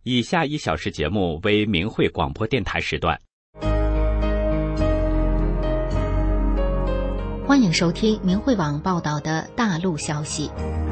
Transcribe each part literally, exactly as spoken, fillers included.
以下一小时节目为明慧广播电台时段。 欢迎收听明慧网报道的大陆消息。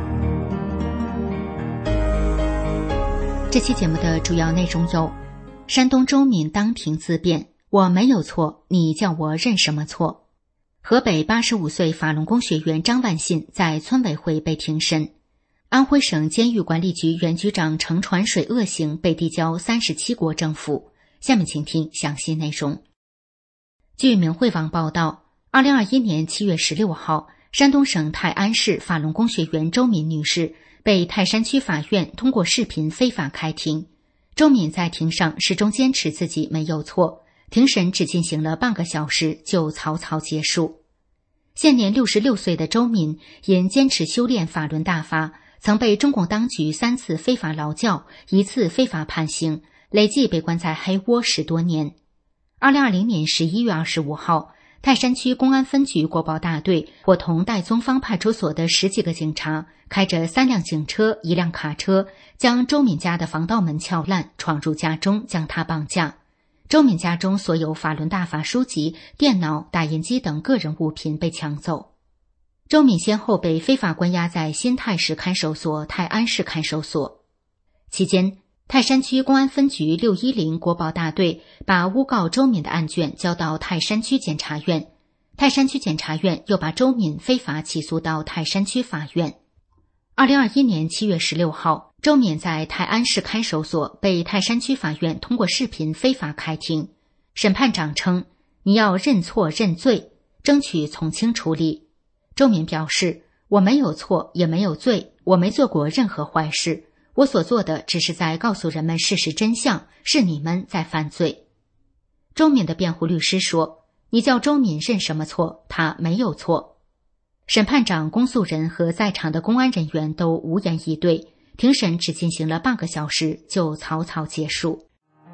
这期节目的主要内容有：山东周敏当庭自辩，我没有错，你叫我认什么错？河北八十五岁法轮功学员张万信在村委会被庭审。安徽省监狱管理局原局长程传水恶行被递交三十七国政府。下面请听详细内容。据明慧网报道，二零二一年七月十六号，山东省泰安市法轮功学员周敏女士被泰山区法院通过视频非法开庭。周敏在庭上始终坚持自己没有错，庭审只进行了半个小时就草草结束。现年六十六岁的周敏因坚持修炼法轮大法，曾被中共当局三次非法劳教，一次非法判刑，累计被关在黑窝十多年。二零二零年十一月二十五号，泰山区公安分局国保大队伙同岱宗坊派出所的十几个警察，开着三辆警车、一辆卡车，将周敏家的防盗门撬烂，闯入家中，将她绑架。周敏家中所有法轮大法书籍、电脑、打印机等个人物品被抢走。周敏先后被非法关押在新泰市看守所、泰安市看守所。期间，泰山区公安分局六一零国保大队把诬告周敏的案卷交到泰山区检察院，泰山区检察院又把周敏非法起诉到泰山区法院。二零二一年七月十六号，周敏在泰安市看守所被泰山区法院通过视频非法开庭。审判长称，你要认错认罪，争取从轻处理。周敏表示，我没有错也没有罪，我没做过任何坏事，我所做的只是在告诉人们事实真相，是你们在犯罪。周敏的辩护律师说，你叫周敏认什么错？他没有错。审判长、公诉人和在场的公安人员都无言以对，庭审只进行了半个小时就草草结束。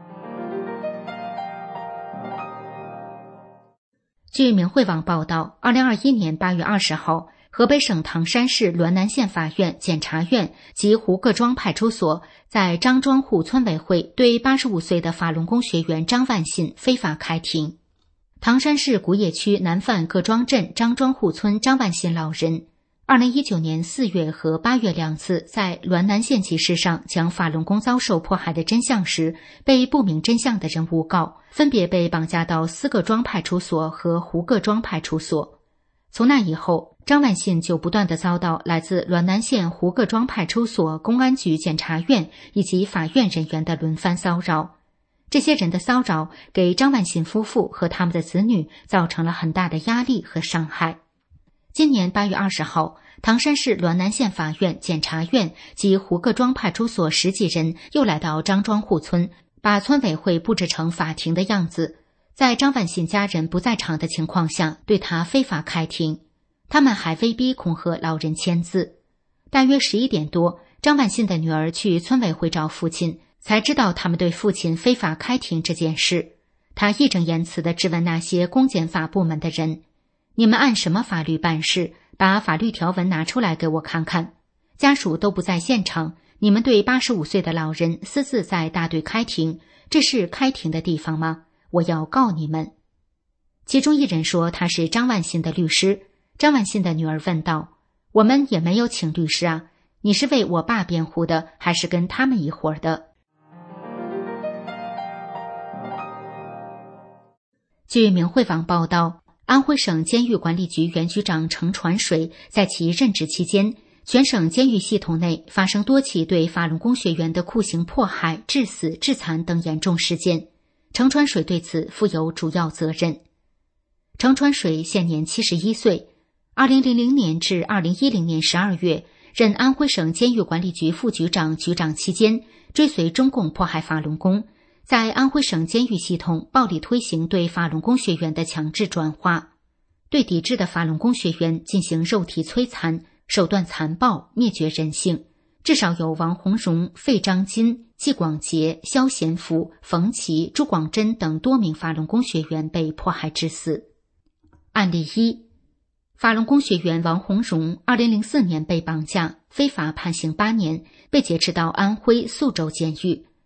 据明慧网报道，二零二一年八月二十号，河北省唐山市滦南县法院、检察院及胡各庄派出所在张庄户村委会对八十五岁的法轮功学员张万信非法开庭。唐山市古冶区南范各庄镇张庄户村张万信老人二零一九年四月和八月两次在滦南县集市上讲法轮功遭受迫害的真相时，被不明真相的人诬告，分别被绑架到思各庄派出所和胡各庄派出所。从那以后，张万信就不断地遭到来自滦南县胡各庄派出所、公安局、检察院以及法院人员的轮番骚扰。这些人的骚扰给张万信夫妇和他们的子女造成了很大的压力和伤害。今年八月二十号，唐山市滦南县法院、检察院及胡各庄派出所十几人又来到张庄户村，把村委会布置成法庭的样子，在张万信家人不在场的情况下对他非法开庭。他们还威逼恐吓老人签字。大约十一点多，张万信的女儿去村委会找父亲，才知道他们对父亲非法开庭这件事。他义正言辞地质问那些公检法部门的人，你们按什么法律办事？把法律条文拿出来给我看看。家属都不在现场，你们对八十五岁的老人私自在大队开庭，这是开庭的地方吗？我要告你们。其中一人说他是张万信的律师。张万信的女儿问道，我们也没有请律师啊，你是为我爸辩护的，还是跟他们一伙的？据明慧网报道，安徽省监狱管理局原局长程传水在其任职期间，全省监狱系统内发生多起对法轮功学员的酷刑迫害、致死、致残等严重事件，程传水对此负有主要责任。程传水现年七十一岁，二零零零年至二零一零年十二月任安徽省监狱管理局副局长、局长期间，追随中共迫害法轮功，在安徽省监狱系统暴力推行对法轮功学员的强制转化，对抵制的法轮功学员进行肉体摧残，手段残暴，灭绝人性。至少有王洪荣、费章金、季广杰、肖贤福、冯琦、朱广珍等多名法轮功学员被迫害致死。案例一，法轮功学员王洪荣二零零四年被绑架，非法判刑八年，被劫持到安徽宿州监狱。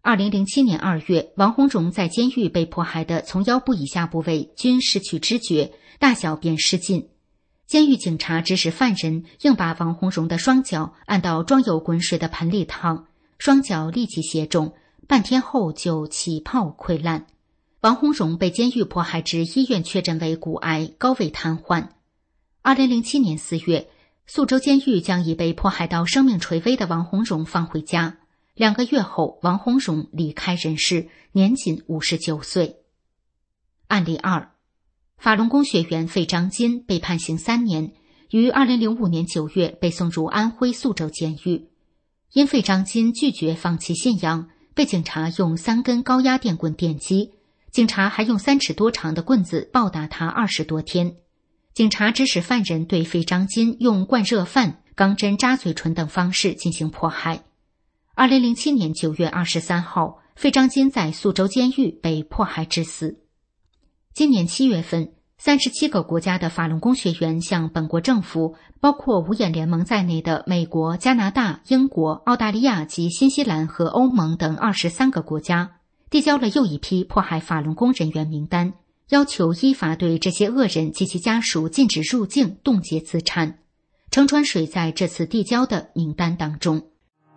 二零零七年二月，王洪荣在监狱被迫害的从腰部以下部位均失去知觉，大小便失禁。监狱警察指使犯人硬把王洪荣的双脚按到装有滚水的盆里烫，双脚立即血肿，半天后就起泡溃烂。王洪荣被监狱迫害至医院确诊为骨癌、高位瘫痪。二零零七年四月，宿州监狱将已被迫害到生命垂危的王洪荣放回家。两个月后，王洪荣离开人世，年仅五十九岁。案例二，法轮功学员费章金被判刑三年，于二零零五年九月被送入安徽宿州监狱。因费章金拒绝放弃信仰，被警察用三根高压电棍电击，警察还用三尺多长的棍子暴打他二十多天。警察指使犯人对费章金用灌热饭、钢针扎嘴唇等方式进行迫害。二零零七年九月二十三号，费章金在宿州监狱被迫害致死。今年七月份，三十七个国家的法轮功学员向本国政府，包括五眼联盟在内的美国、加拿大、英国、澳大利亚及新西兰和欧盟等二十三个国家递交了又一批迫害法轮功人员名单，要求依法对这些恶人及其家属禁止入境、冻结资产。程传水在这次递交的名单当中。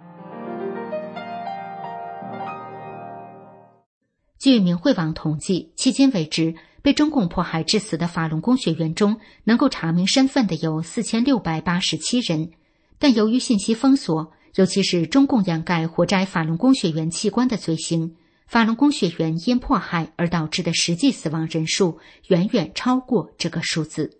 据明慧网统计，迄今为止被中共迫害致死的法轮功学员中，能够查明身份的有四千六百八十七人，但由于信息封锁，尤其是中共掩盖活摘法轮功学员器官的罪行，法轮功学员因迫害而导致的实际死亡人数远远超过这个数字。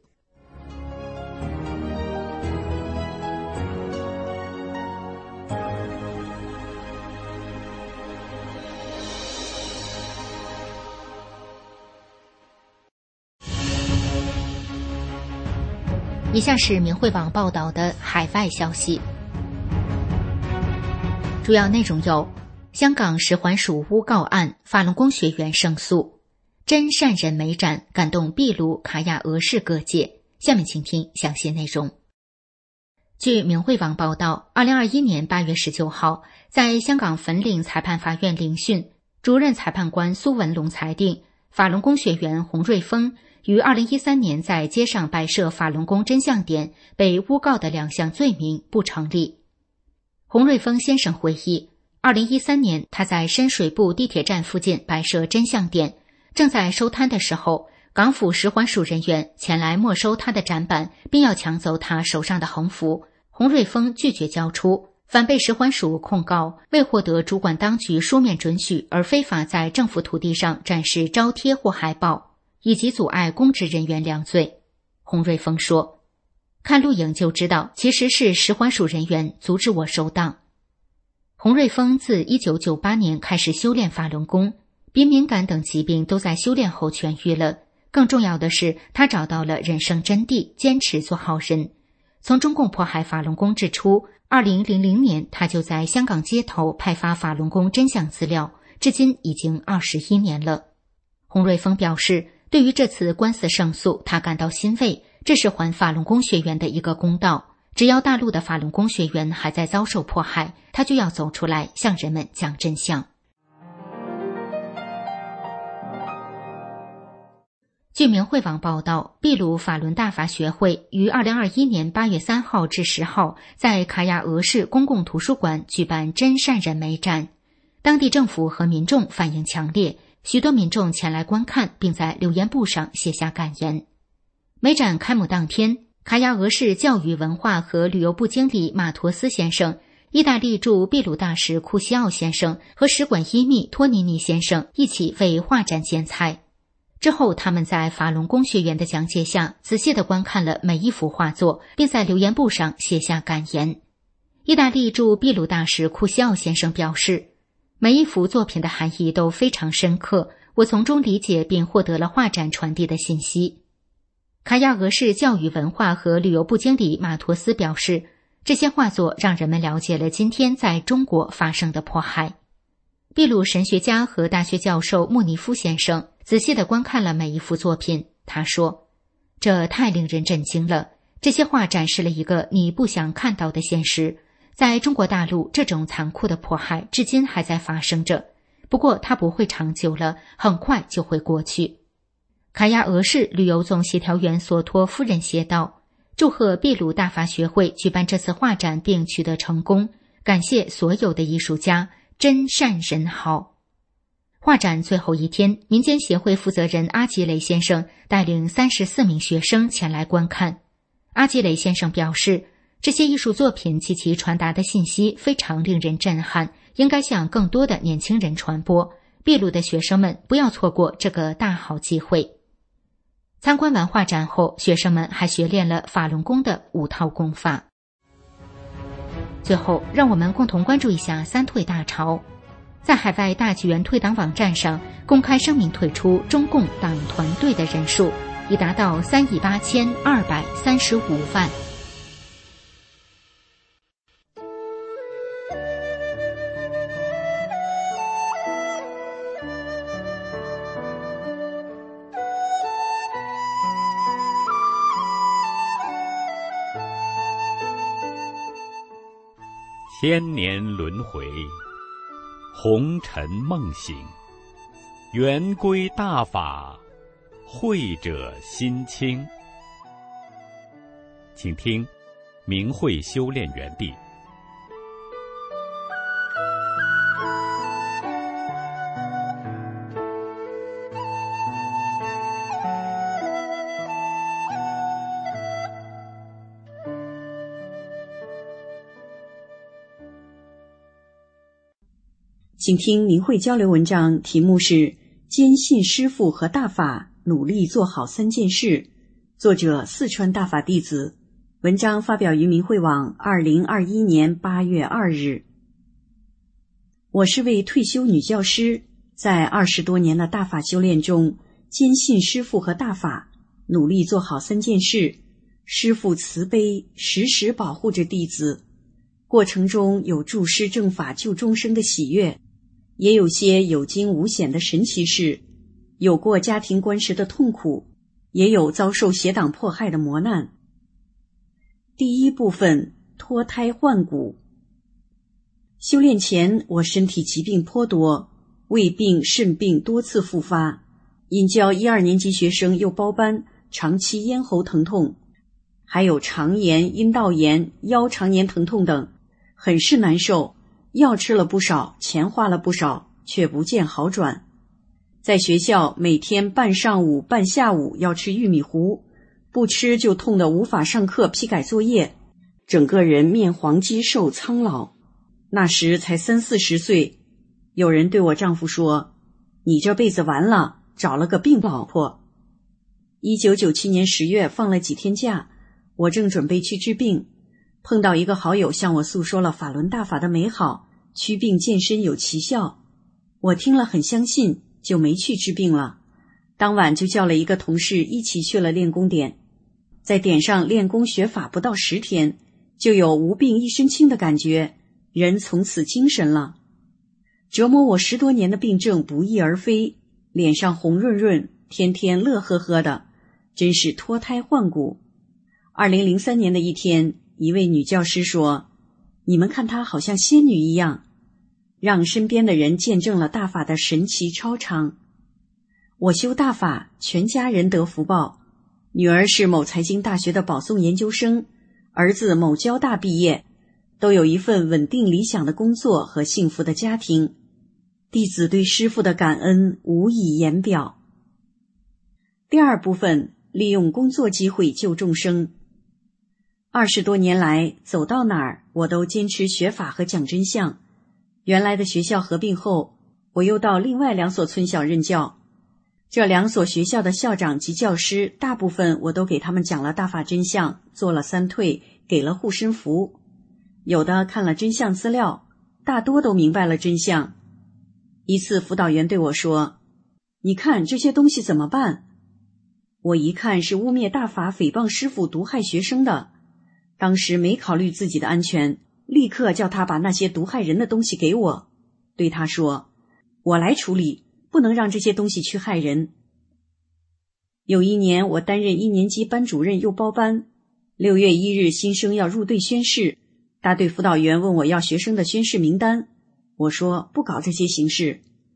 以下是明慧网报道的海外消息，主要内容有：香港使环署诬告案，法轮功学员胜诉；真善人美展感动秘鲁、卡亚俄市各界。下面请听详细内容。据明慧网报道，二零二一年八月十九号，在香港粉岭裁判法院聆讯，主任裁判官苏文龙裁定，法轮功学员洪瑞峰于二零一三年在街上摆设法轮功真相点被诬告的两项罪名不成立。洪瑞峰先生回忆，二零一三年他在深水埗地铁站附近摆设真相点，正在收摊的时候，港府使环署人员前来没收他的展板，并要抢走他手上的横幅。洪瑞峰拒绝交出，反被使环署控告未获得主管当局书面准许而非法在政府土地上展示招贴或海报，以及阻碍公职人员两罪。洪瑞峰说，看录影就知道其实是使环署人员阻止我收档。洪瑞峰自一九九八年开始修炼法轮功，鼻敏感等疾病都在修炼后痊愈了。更重要的是，他找到了人生真谛，坚持做好人。从中共迫害法轮功之初，二零零零年他就在香港街头派发法轮功真相资料，至今已经二十一年了。洪瑞峰表示，对于这次官司胜诉，他感到欣慰，这是还法轮功学员的一个公道。只要大陆的法轮功学员还在遭受迫害，他就要走出来向人们讲真相。据明慧网报道，秘鲁法轮大法学会于二零二一年八月三号至十号在卡亚俄市公共图书馆举办真善人美展，当地政府和民众反应强烈，许多民众前来观看，并在留言簿上写下感言。美展开幕当天，卡亚俄市教育文化和旅游部经理马托斯先生、意大利驻秘鲁大使库西奥先生和使馆医秘托尼尼先生一起为画展剪彩。之后，他们在法轮功学员的讲解下，仔细地观看了每一幅画作，并在留言簿上写下感言。意大利驻秘鲁大使库西奥先生表示，每一幅作品的含义都非常深刻，我从中理解并获得了画展传递的信息。卡亚俄市教育文化和旅游部经理马托斯表示，这些画作让人们了解了今天在中国发生的迫害。秘鲁神学家和大学教授穆尼夫先生仔细地观看了每一幅作品，他说，这太令人震惊了，这些画展示了一个你不想看到的现实。在中国大陆，这种残酷的迫害至今还在发生着， 不过它不会长久了，很快就会过去。卡亚俄市旅游总协调员索托夫人写道，祝贺秘鲁大法学会举办这次画展并取得成功，感谢所有的艺术家，真善人好。画展最后一天，民间协会负责人阿吉雷先生带领三十四名学生前来观看。阿吉雷先生表示，这些艺术作品及其传达的信息非常令人震撼，应该向更多的年轻人传播。秘鲁的学生们不要错过这个大好机会。参观完画展后，学生们还学练了法轮功的五套功法。最后，让我们共同关注一下三退大潮。在海外大纪元退党网站上公开声明退出中共党团队的人数已达到三亿八千二百三十五万。 千年轮回，红尘梦醒，圆归大法，慧者心清。请听明慧修炼园地。 请听明慧交流文章，题目是坚信师父和大法，努力做好三件事，作者四川大法弟子。文章发表于明慧网二零二一年八月二日。我是位退休女教师，在二十多年的大法修炼中，坚信师父和大法，努力做好三件事。师父慈悲，时时保护着弟子，过程中有助师正法救众生的喜悦，也有些有惊无险的神奇事，有过家庭官司的痛苦，也有遭受邪党迫害的磨难。第一部分，脱胎换骨。修炼前，我身体疾病颇多，胃病、肾病多次复发，因教一二年级学生又包班，长期咽喉疼痛，还有肠炎、阴道炎、腰肠炎疼痛等，很是难受，药吃了不少，钱花了不少，却不见好转。在学校每天半上午半下午要吃玉米糊，不吃就痛得无法上课批改作业，整个人面黄肌瘦苍老。那时才三四十岁，有人对我丈夫说，你这辈子完了，找了个病老婆。一九九七年十月放了几天假，我正准备去治病，碰到一个好友向我诉说了法轮大法的美好，祛病健身有奇效。我听了很相信，就没去治病了。当晚就叫了一个同事一起去了练功点，在点上练功学法不到十天，就有无病一身轻的感觉，人从此精神了。折磨我十多年的病症不翼而飞，脸上红润润，天天乐呵呵的，真是脱胎换骨。二零零三年的一天，一位女教师说，你们看她好像仙女一样，让身边的人见证了大法的神奇超常。我修大法，全家人得福报，女儿是某财经大学的保送研究生，儿子某交大毕业，都有一份稳定理想的工作和幸福的家庭。弟子对师父的感恩无以言表。第二部分，利用工作机会救众生。二十多年来，走到哪儿我都坚持学法和讲真相。原来的学校合并后，我又到另外两所村小任教。这两所学校的校长及教师，大部分我都给他们讲了大法真相，做了三退，给了护身符。有的看了真相资料，大多都明白了真相。一次辅导员对我说，你看这些东西怎么办？我一看是污蔑大法、诽谤师父、毒害学生的，当时没考虑自己的安全，立刻叫他把那些毒害人的东西给我，对他说，我来处理，不能让这些东西去害人。有一年我担任一年级班主任又包班，六月一日新生要入队宣誓，大队辅导员问我要学生的宣誓名单，我说不搞这些形式。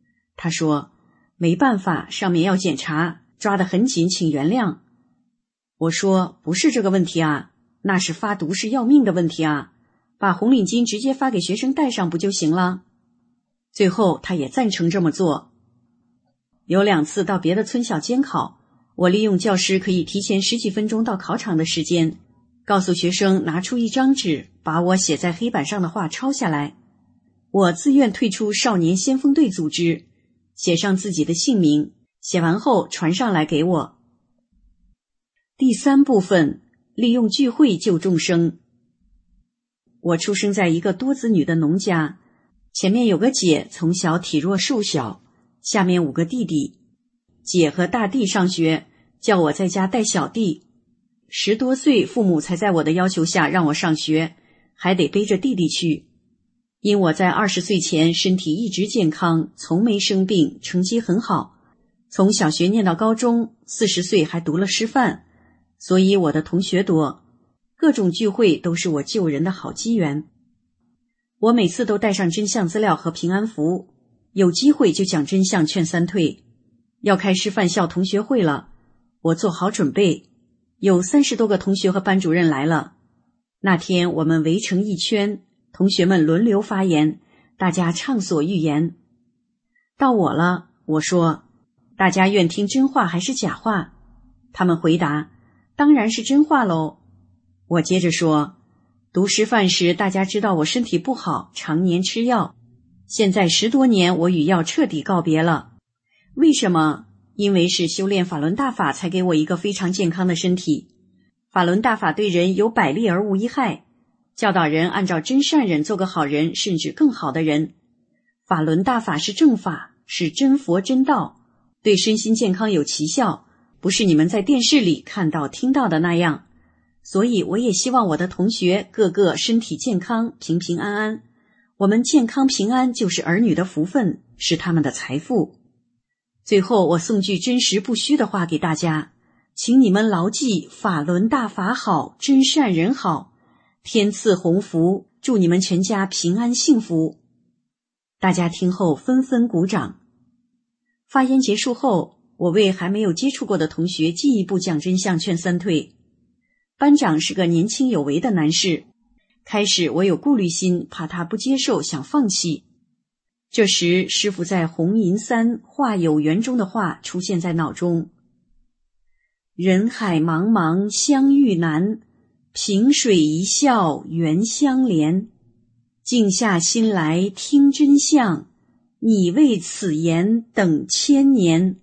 他说，没办法，上面要检查，抓得很紧，请原谅。我说，不是这个问题啊，那是发毒是要命的问题啊，把红领巾直接发给学生戴上不就行了？最后他也赞成这么做。有两次到别的村小监考，我利用教师可以提前十几分钟到考场的时间，告诉学生拿出一张纸，把我写在黑板上的话抄下来。我自愿退出少年先锋队组织，写上自己的姓名，写完后传上来给我。第三部分，利用聚会救众生。我出生在一个多子女的农家，前面有个姐，从小体弱瘦小，下面五个弟弟。姐和大弟上学，叫我在家带小弟。十多岁，父母才在我的要求下让我上学，还得背着弟弟去。因我在二十岁前身体一直健康，从没生病，成绩很好，从小学念到高中，四十岁还读了师范，所以我的同学多，各种聚会都是我救人的好机缘。我每次都带上真相资料和平安符，有机会就讲真相劝三退。要开师范校同学会了，我做好准备，有三十多个同学和班主任来了。那天我们围成一圈，同学们轮流发言，大家畅所欲言。到我了，我说，大家愿听真话还是假话？他们回答，当然是真话喽。我接着说，读师范时大家知道我身体不好，常年吃药，现在十多年我与药彻底告别了。为什么？因为是修炼法轮大法才给我一个非常健康的身体。法轮大法对人有百利而无一害，教导人按照真善忍做个好人，甚至更好的人。法轮大法是正法，是真佛真道，对身心健康有奇效，不是你们在电视里看到听到的那样。所以我也希望我的同学个个身体健康，平平安安。我们健康平安就是儿女的福分，是他们的财富。最后我送句真实不虚的话给大家，请你们牢记，法轮大法好，真善人好，天赐鸿福，祝你们全家平安幸福。大家听后纷纷鼓掌。发言结束后，我为还没有接触过的同学进一步讲真相劝三退。班长是个年轻有为的男士，开始我有顾虑心，怕他不接受，想放弃。这时师父在红银三话有缘中的话出现在脑中，人海茫茫相遇难，萍水一笑缘相连，静下心来听真相，你为此言等千年。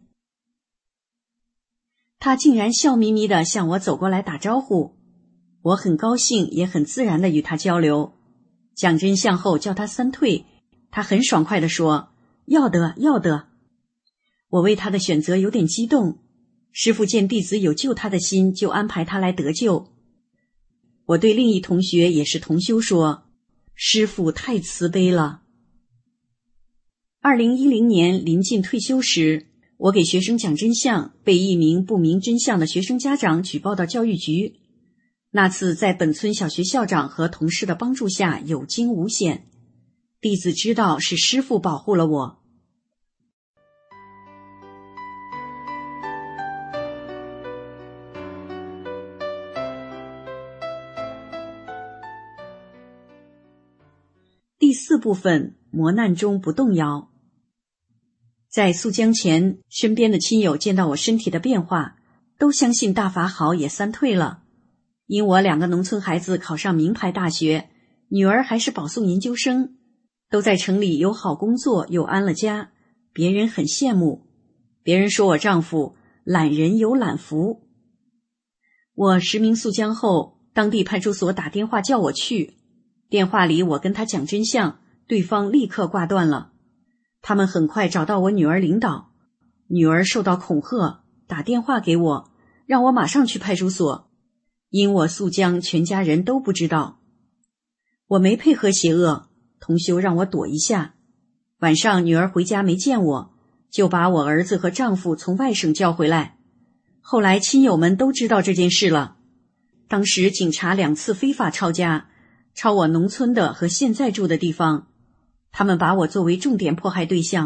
他竟然笑眯眯地向我走过来打招呼，我很高兴，也很自然地与他交流。讲真相后叫他三退，他很爽快地说，要得要得。我为他的选择有点激动，师父见弟子有救他的心，就安排他来得救。我对另一同学也是同修说，师父太慈悲了。二零一零年临近退休时，我给学生讲真相，被一名不明真相的学生家长举报到教育局。那次在本村小学校长和同事的帮助下有惊无险，弟子知道是师父保护了我。第四部分，磨难中不动摇。在溯江前，身边的亲友见到我身体的变化，都相信大法好，也三退了。因我两个农村孩子考上名牌大学，女儿还是保送研究生，都在城里有好工作，又安了家，别人很羡慕。别人说我丈夫懒人有懒福。我实名溯江后，当地派出所打电话叫我去，电话里我跟他讲真相，对方立刻挂断了。他们很快找到我女儿领导，女儿受到恐吓，打电话给我，让我马上去派出所。因我溯江，全家人都不知道。我没配合邪恶，同修让我躲一下。晚上女儿回家没见我，就把我儿子和丈夫从外省叫回来。后来亲友们都知道这件事了。当时警察两次非法抄家，抄我农村的和现在住的地方，他们把我作为重点迫害对象，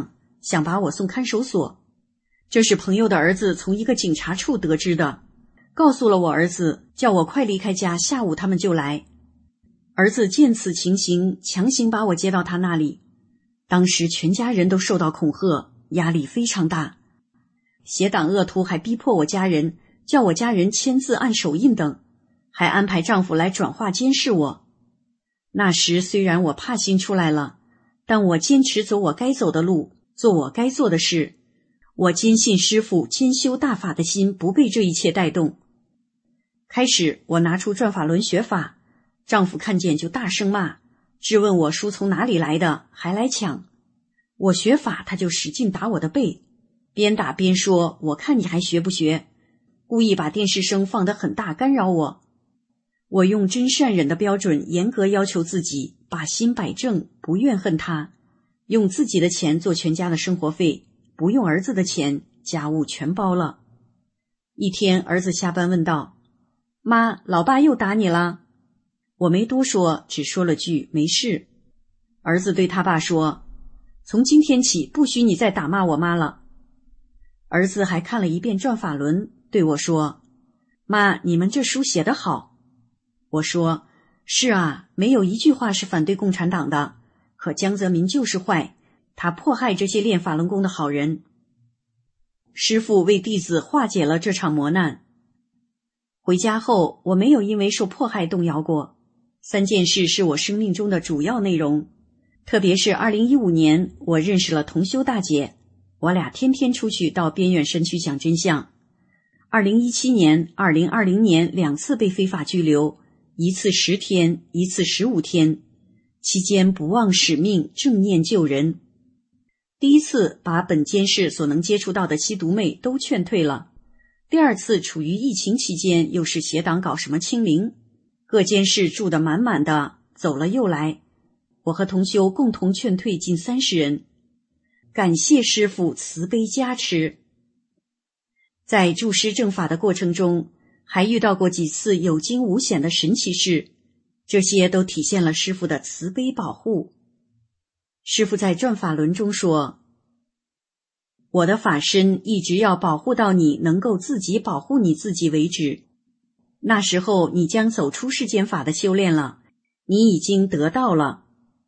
想把我送看守所。这是朋友的儿子从一个警察处得知的，告诉了我儿子，叫我快离开家，下午他们就来。儿子见此情形，强行把我接到他那里。当时全家人都受到恐吓，压力非常大。邪党恶徒还逼迫我家人，叫我家人签字按手印等，还安排丈夫来转化监视我。那时虽然我怕心出来了，但我坚持走我该走的路，做我该做的事。我坚信师父兼修大法的心不被这一切带动。开始我拿出转法轮学法，丈夫看见就大声骂，质问我书从哪里来的，还来抢。我学法他就使劲打我的背，边打边说，我看你还学不学，故意把电视声放得很大干扰我。我用真善忍的标准严格要求自己，把心摆正，不怨恨他，用自己的钱做全家的生活费，不用儿子的钱，家务全包了。一天儿子下班问道，妈，老爸又打你了？我没多说，只说了句没事。儿子对他爸说，从今天起不许你再打骂我妈了。儿子还看了一遍转法轮，对我说，妈，你们这书写得好。我说，是啊，没有一句话是反对共产党的，可江泽民就是坏，他迫害这些练法轮功的好人。师父为弟子化解了这场磨难。回家后，我没有因为受迫害动摇过。三件事是我生命中的主要内容，特别是二零一五年，我认识了同修大姐，我俩天天出去到边远山区讲真相。二零一七年、二零二零年两次被非法拘留，一次十天，一次十五天，期间不忘使命，正念救人。第一次把本监视所能接触到的吸毒妹都劝退了，第二次处于疫情期间，又是邪党搞什么清零，各监视住得满满的，走了又来，我和同修共同劝退近三十人，感谢师父慈悲加持。在助师正法的过程中，还遇到过几次有惊无险的神奇事，这些都体现了师父的慈悲保护。师父在转法轮中说，我的法身一直要保护到你能够自己保护你自己为止，那时候你将走出世间法的修炼了，你已经得到了。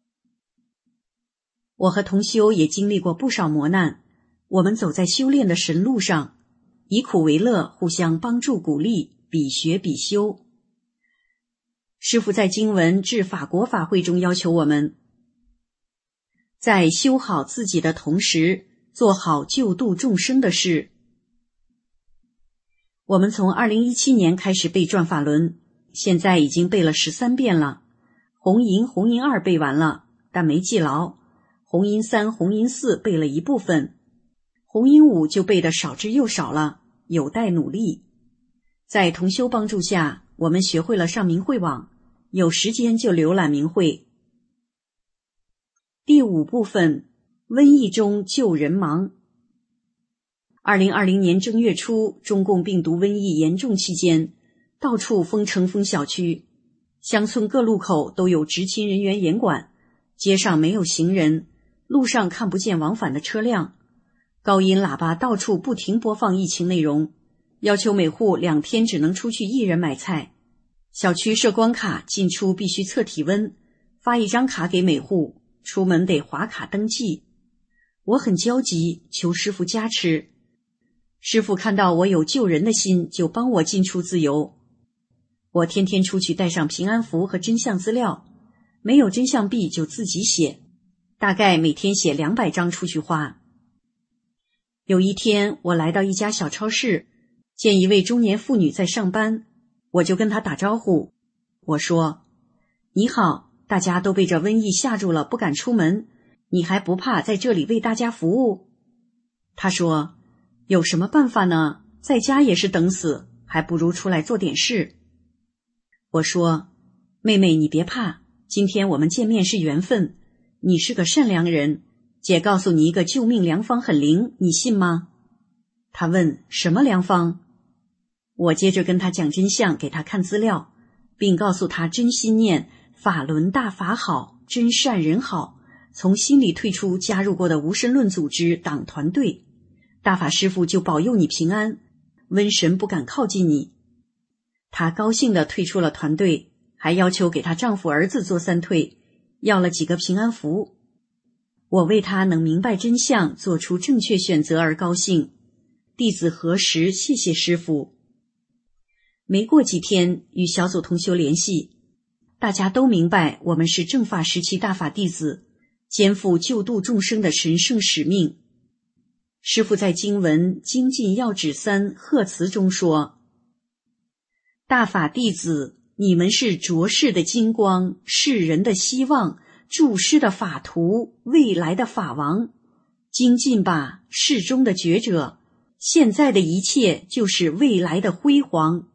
我和同修也经历过不少磨难，我们走在修炼的神路上，以苦为乐，互相帮助鼓励，比学比修。师父在经文至法国法会中要求我们，在修好自己的同时，做好救度众生的事。我们从二零一七年开始背转法轮，现在已经背了十三遍了。红银、红银二背完了，但没记牢。红银三、红银四背了一部分，红银五就背得少之又少了，有待努力。在同修帮助下，我们学会了上明慧网，有时间就浏览明慧。第五部分，瘟疫中救人忙。二零二零年正月初，中共病毒瘟疫严重期间，到处封城封小区，乡村各路口都有执勤人员严管，街上没有行人，路上看不见往返的车辆，高音喇叭到处不停播放疫情内容，要求每户两天只能出去一人买菜，小区设关卡，进出必须测体温，发一张卡给每户，出门得划卡登记。我很焦急，求师父加持。师父看到我有救人的心，就帮我进出自由。我天天出去带上平安符和真相资料，没有真相币就自己写，大概每天写两百张出去花。有一天我来到一家小超市，见一位中年妇女在上班，我就跟她打招呼，我说，你好，大家都被这瘟疫吓住了，不敢出门，你还不怕在这里为大家服务？她说，有什么办法呢？在家也是等死，还不如出来做点事。我说，妹妹你别怕，今天我们见面是缘分，你是个善良人，姐告诉你一个救命良方很灵，你信吗？她问，什么良方？我接着跟她讲真相，给她看资料，并告诉她真心念法轮大法好，真善人好， 从心里退出加入过的无神论组织党团队，大法师父就保佑你平安，瘟神不敢靠近你。她高兴地退出了团队，还要求给她丈夫儿子做三退，要了几个平安符。我为她能明白真相，做出正确选择而高兴。弟子何时谢谢师父。没过几天，与小组同修联系，大家都明白我们是正法时期大法弟子，肩负救度众生的神圣使命。师父在经文《精进要旨三》贺词中说：大法弟子，你们是浊世的金光，世人的希望，注师的法图，未来的法王。精进吧，世中的觉者，现在的一切就是未来的辉煌。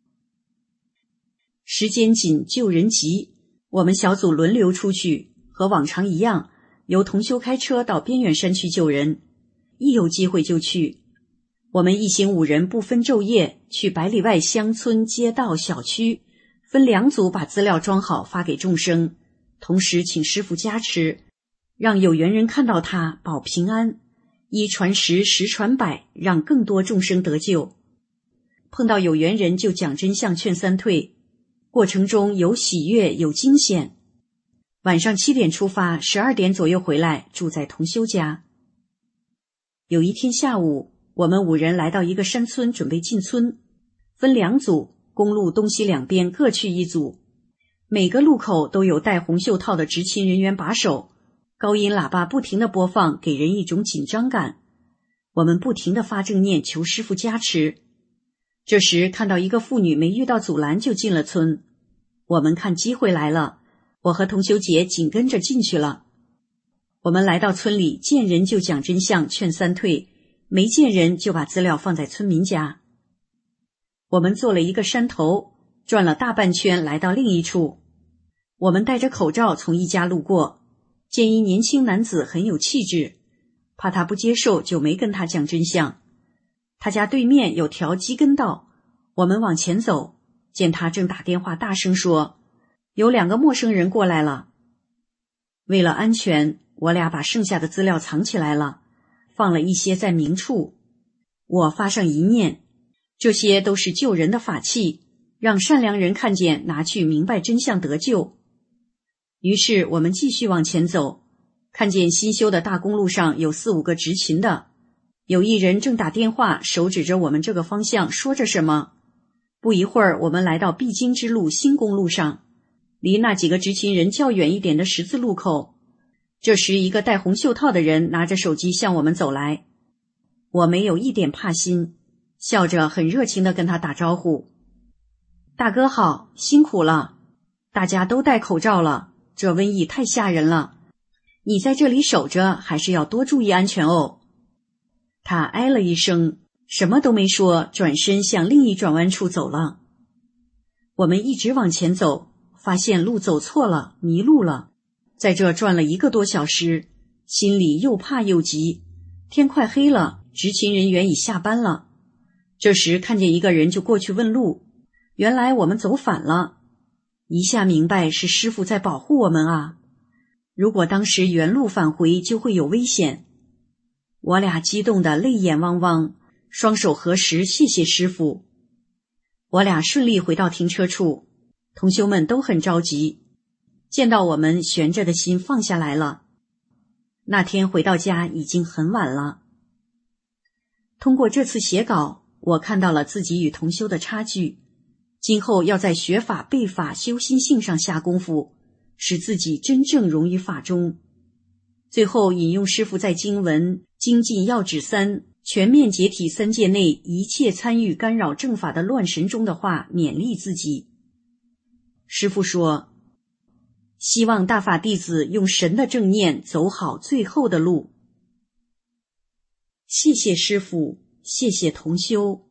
时间紧，救人急，我们小组轮流出去，和往常一样，由同修开车到边远山区救人，一有机会就去。我们一行五人不分昼夜，去百里外乡村、街道、小区，分两组把资料装好发给众生，同时请师父加持，让有缘人看到他保平安，一传十，十传百，让更多众生得救。碰到有缘人就讲真相劝三退，过程中有喜悦有惊险。晚上七点出发，十二点左右回来，住在同修家。有一天下午，我们五人来到一个山村，准备进村，分两组，公路东西两边各去一组，每个路口都有戴红袖套的执勤人员把守，高音喇叭不停地播放，给人一种紧张感。我们不停地发正念，求师父加持。这时看到一个妇女没遇到阻拦就进了村，我们看机会来了，我和同修姐紧跟着进去了。我们来到村里，见人就讲真相劝三退，没见人就把资料放在村民家。我们坐了一个山头，转了大半圈来到另一处。我们戴着口罩从一家路过，见一年轻男子很有气质，怕他不接受就没跟他讲真相。他家对面有条机根道，我们往前走，见他正打电话大声说有两个陌生人过来了。为了安全，我俩把剩下的资料藏起来了，放了一些在明处。我发上一念，这些都是救人的法器，让善良人看见，拿去明白真相得救。于是我们继续往前走，看见新修的大公路上有四五个执勤的，有一人正打电话，手指着我们这个方向说着什么。不一会儿，我们来到必经之路新公路上，离那几个执勤人较远一点的十字路口。这时一个戴红袖套的人拿着手机向我们走来，我没有一点怕心，笑着很热情地跟他打招呼。大哥好，辛苦了，大家都戴口罩了，这瘟疫太吓人了，你在这里守着，还是要多注意安全哦。他哎了一声，什么都没说，转身向另一转弯处走了。我们一直往前走，发现路走错了，迷路了，在这转了一个多小时，心里又怕又急。天快黑了，执勤人员已下班了。这时看见一个人就过去问路，原来我们走反了。一下明白是师父在保护我们啊，如果当时原路返回就会有危险。我俩激动得泪眼汪汪，双手合十谢谢师父。我俩顺利回到停车处，同修们都很着急，见到我们悬着的心放下来了。那天回到家已经很晚了。通过这次写稿，我看到了自己与同修的差距，今后要在学法、背法、修心性上下功夫，使自己真正融于法中。最后引用师父在经文《精进要旨三》全面解体三界内一切参与干扰正法的乱神中的话，勉励自己。师父说，希望大法弟子用神的正念走好最后的路。谢谢师父，谢谢同修。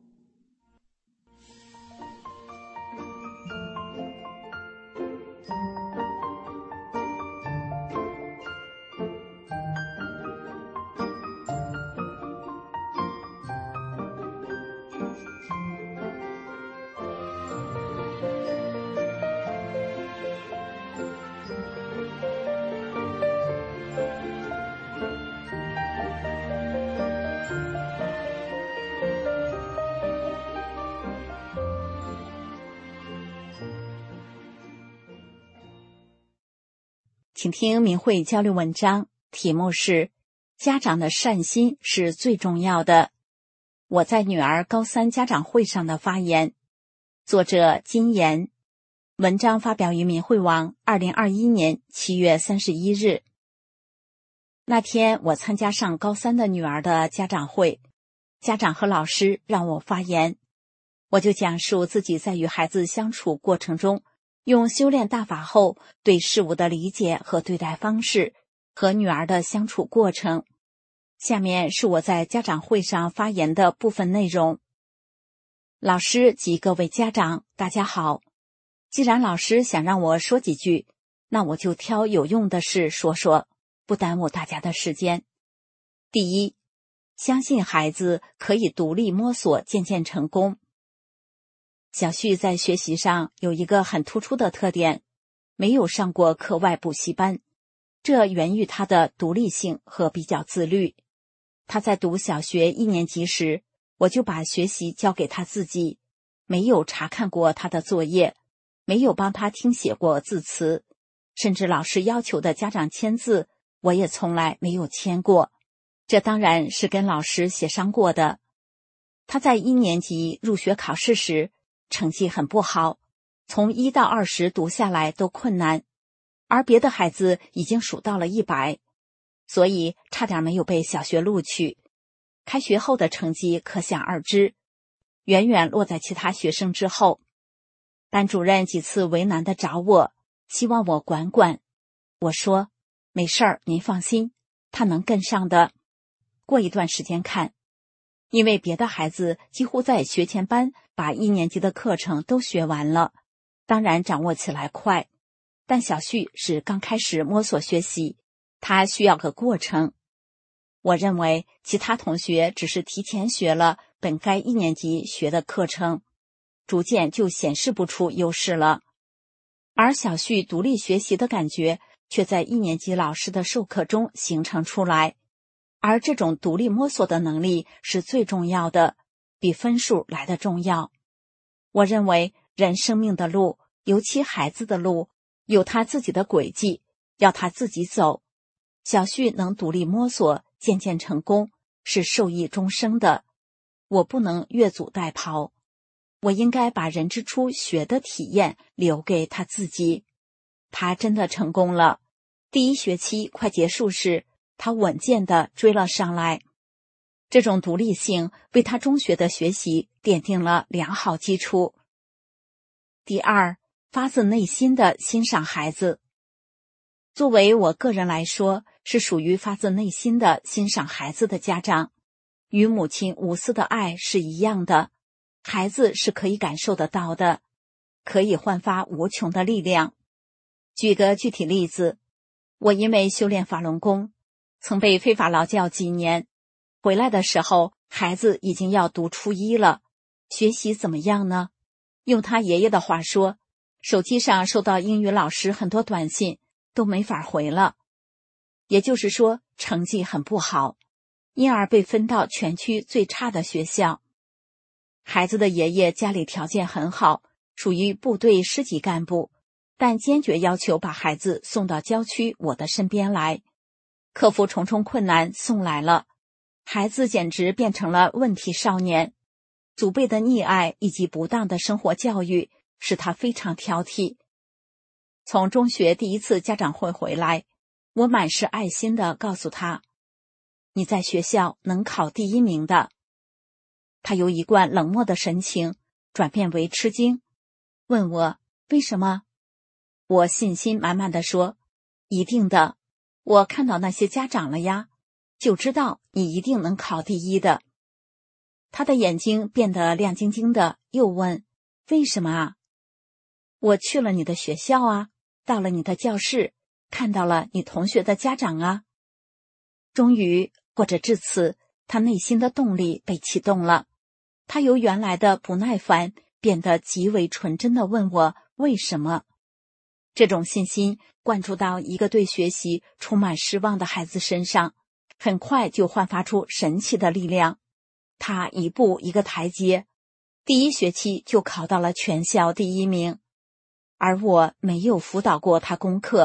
请听明慧交流文章，题目是家长的善心是最重要的。我在女儿高三家长会上的发言，作者金岩，文章发表于明慧网二零二一年七月三十一日。那天我参加上高三的女儿的家长会，家长和老师让我发言，我就讲述自己在与孩子相处过程中，用修炼大法后对事物的理解和对待方式和女儿的相处过程。下面是我在家长会上发言的部分内容。老师及各位家长，大家好。既然老师想让我说几句，那我就挑有用的事说说，不耽误大家的时间。第一，相信孩子可以独立摸索，渐渐成功。小旭在学习上有一个很突出的特点，没有上过课外补习班，这源于他的独立性和比较自律。他在读小学一年级时，我就把学习交给他自己，没有查看过他的作业，没有帮他听写过字词，甚至老师要求的家长签字，我也从来没有签过，这当然是跟老师协商过的。他在一年级入学考试时，成绩很不好，从一到二十读下来都困难，而别的孩子已经数到了一百，所以差点没有被小学录取。开学后的成绩可想而知，远远落在其他学生之后。班主任几次为难地找我，希望我管管。我说，没事儿，您放心，他能跟上的。过一段时间看，因为别的孩子几乎在学前班把一年级的课程都学完了，当然掌握起来快，但小旭是刚开始摸索学习，他需要个过程。我认为其他同学只是提前学了本该一年级学的课程，逐渐就显示不出优势了，而小旭独立学习的感觉却在一年级老师的授课中形成出来，而这种独立摸索的能力是最重要的，比分数来得重要。我认为人生命的路，尤其孩子的路，有他自己的轨迹，要他自己走。小旭能独立摸索，渐渐成功，是受益终生的。我不能越俎代庖，我应该把人之初学的体验留给他自己。他真的成功了，第一学期快结束时，他稳健地追了上来。这种独立性为他中学的学习奠定了良好基础。第二，发自内心地欣赏孩子。作为我个人来说，是属于发自内心的欣赏孩子的家长，与母亲无私的爱是一样的，孩子是可以感受得到的，可以焕发无穷的力量。举个具体例子，我因为修炼法轮功，曾被非法劳教几年，回来的时候，孩子已经要读初一了，学习怎么样呢？用他爷爷的话说，手机上收到英语老师很多短信，都没法回了。也就是说，成绩很不好，因而被分到全区最差的学校。孩子的爷爷家里条件很好，属于部队师级干部，但坚决要求把孩子送到郊区我的身边来。克服重重困难送来了，孩子简直变成了问题少年。祖辈的溺爱以及不当的生活教育使他非常挑剔。从中学第一次家长会回来，我满是爱心地告诉他，你在学校能考第一名的。他由一贯冷漠的神情转变为吃惊，问我为什么？我信心满满地说，一定的，我看到那些家长了呀，就知道你一定能考第一的。他的眼睛变得亮晶晶的，又问，为什么啊？我去了你的学校啊，到了你的教室，看到了你同学的家长啊。终于，或者至此，他内心的动力被启动了。他由原来的不耐烦变得极为纯真地问我为什么。这种信心灌注到一个对学习充满失望的孩子身上，很快就焕发出神奇的力量。他一步一个台阶，第一学期就考到了全校第一名。而我没有辅导过他功课，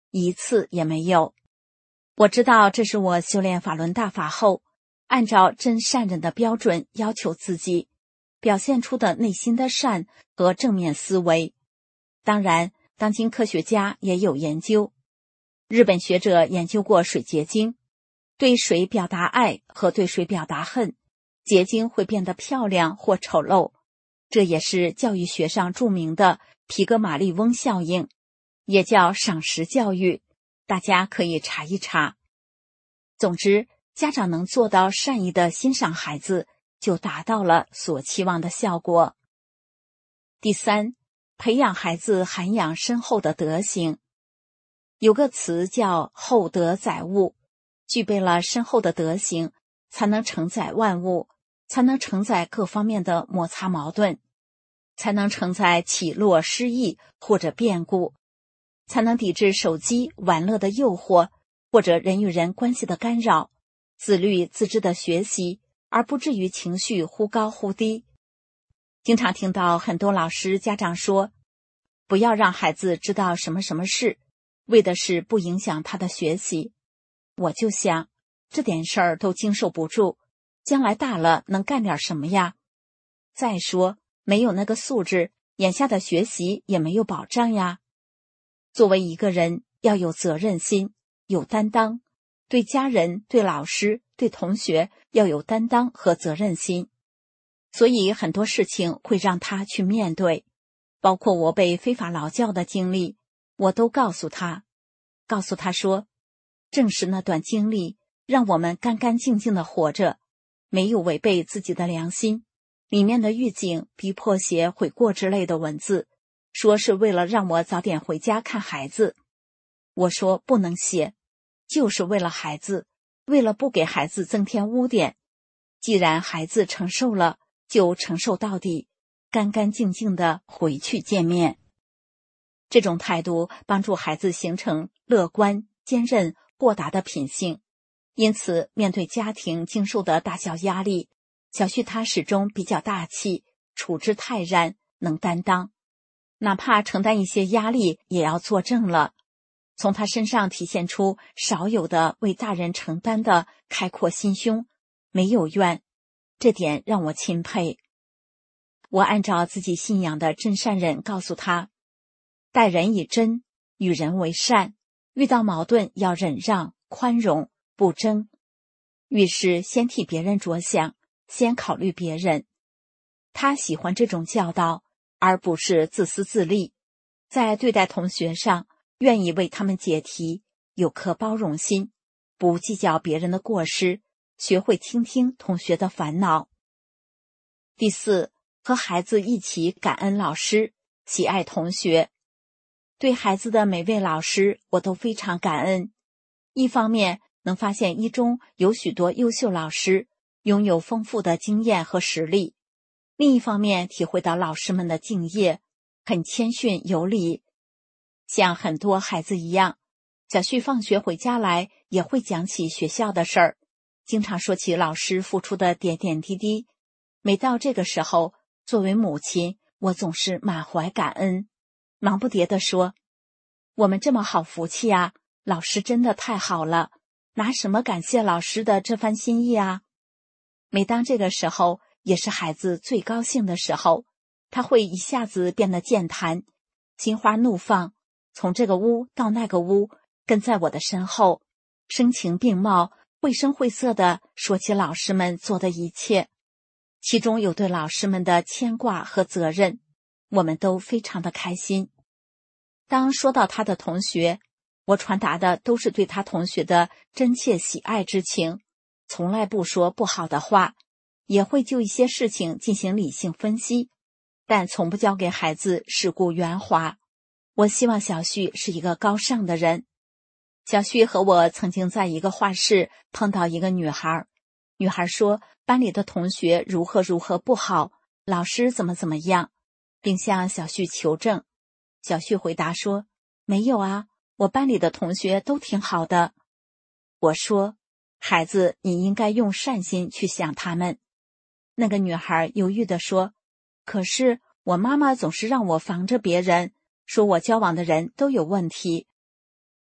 一次也没有。我知道这是我修炼法轮大法后，按照真善人的标准要求自己，表现出的内心的善和正面思维。当然，当今科学家也有研究，日本学者研究过水结晶，对水表达爱和对水表达恨，结晶会变得漂亮或丑陋，这也是教育学上著名的皮格马利翁效应，也叫赏识教育，大家可以查一查。总之，家长能做到善意的欣赏孩子，就达到了所期望的效果。第三，培养孩子涵养深厚的德行。有个词叫厚德载物，具备了深厚的德行，才能承载万物，才能承载各方面的摩擦矛盾，才能承载起落失意或者变故，才能抵制手机玩乐的诱惑或者人与人关系的干扰，自律自知的学习，而不至于情绪忽高忽低。经常听到很多老师家长说，不要让孩子知道什么什么事，为的是不影响他的学习。我就想，这点事儿都经受不住，将来大了能干点什么呀？再说，没有那个素质，眼下的学习也没有保障呀。作为一个人，要有责任心，有担当，对家人、对老师、对同学要有担当和责任心。所以很多事情会让他去面对，包括我被非法劳教的经历，我都告诉他，告诉他说，正是那段经历让我们干干净净的活着，没有违背自己的良心。里面的狱警逼迫写悔过之类的文字，说是为了让我早点回家看孩子。我说不能写，就是为了孩子，为了不给孩子增添污点。既然孩子承受了，就承受到底，干干净净的回去见面。这种态度帮助孩子形成乐观、坚韧、豁达的品性。因此，面对家庭经受的大小压力，小旭他始终比较大气，处之泰然，能担当。哪怕承担一些压力，也要作证了。从他身上体现出少有的为大人承担的开阔心胸，没有怨，这点让我钦佩。我按照自己信仰的真善忍告诉他，待人以真，与人为善，遇到矛盾要忍让、宽容，不争。遇事先替别人着想，先考虑别人。他喜欢这种教导，而不是自私自利。在对待同学上，愿意为他们解题，有颗包容心，不计较别人的过失，学会倾听同学的烦恼。第四，和孩子一起感恩老师，喜爱同学。对孩子的每位老师，我都非常感恩。一方面，能发现一中有许多优秀老师，拥有丰富的经验和实力；另一方面，体会到老师们的敬业，很谦逊有礼。像很多孩子一样，小旭放学回家来也会讲起学校的事儿，经常说起老师付出的点点滴滴。每到这个时候，作为母亲，我总是满怀感恩，忙不迭地说，我们这么好福气啊，老师真的太好了，拿什么感谢老师的这番心意啊？每当这个时候，也是孩子最高兴的时候，他会一下子变得健谈，心花怒放，从这个屋到那个屋，跟在我的身后，声情并茂，绘声绘色地说起老师们做的一切，其中有对老师们的牵挂和责任，我们都非常的开心。当说到他的同学，我传达的都是对他同学的真切喜爱之情，从来不说不好的话，也会就一些事情进行理性分析，但从不教给孩子世故圆滑。我希望小旭是一个高尚的人。小旭和我曾经在一个画室碰到一个女孩，女孩说班里的同学如何如何不好，老师怎么怎么样，并向小旭求证。小旭回答说，没有啊，我班里的同学都挺好的。我说，孩子，你应该用善心去想他们。那个女孩犹豫地说，可是我妈妈总是让我防着别人，说我交往的人都有问题。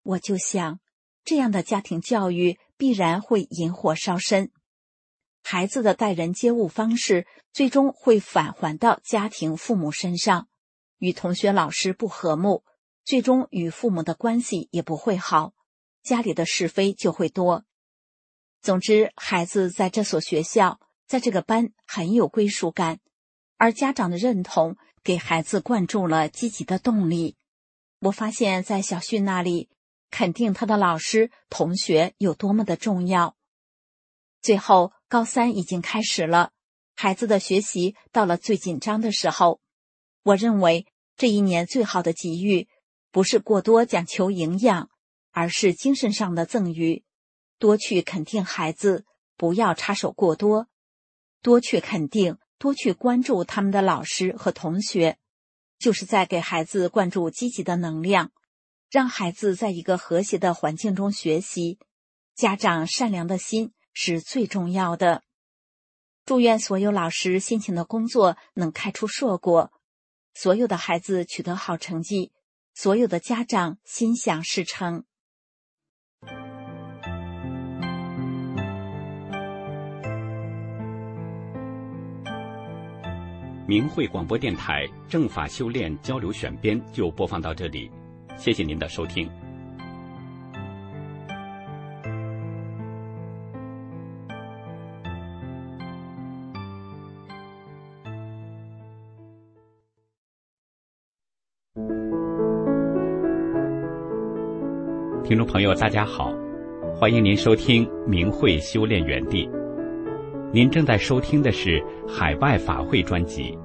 我就想，这样的家庭教育必然会引火烧身，孩子的待人接物方式最终会返还到家庭父母身上，与同学老师不和睦，最终与父母的关系也不会好，家里的是非就会多。总之，孩子在这所学校，在这个班很有归属感，而家长的认同给孩子灌注了积极的动力。我发现在小训那里，肯定他的老师、同学有多么的重要。最后，高三已经开始了，孩子的学习到了最紧张的时候。我认为这一年最好的给予，不是过多讲求营养，而是精神上的赠予。多去肯定孩子，不要插手过多，多去肯定，多去关注他们的老师和同学，就是在给孩子灌注积极的能量，让孩子在一个和谐的环境中学习。家长善良的心是最重要的。祝愿所有老师辛勤的工作能开出硕果，所有的孩子取得好成绩，所有的家长心想事成。 明慧广播电台正法修炼交流选编就播放到这里，谢谢您的收听。听众朋友大家好，欢迎您收听明慧修炼园地。您正在收听的是海外法会专辑。